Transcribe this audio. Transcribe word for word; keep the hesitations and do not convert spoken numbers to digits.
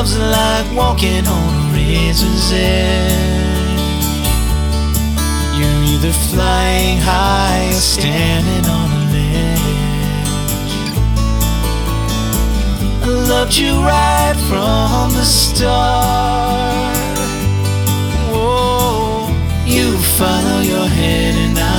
love's like walking on a razor's edge. You're either flying high or standing on a ledge. I loved you right from the start. Whoa, you follow your head and I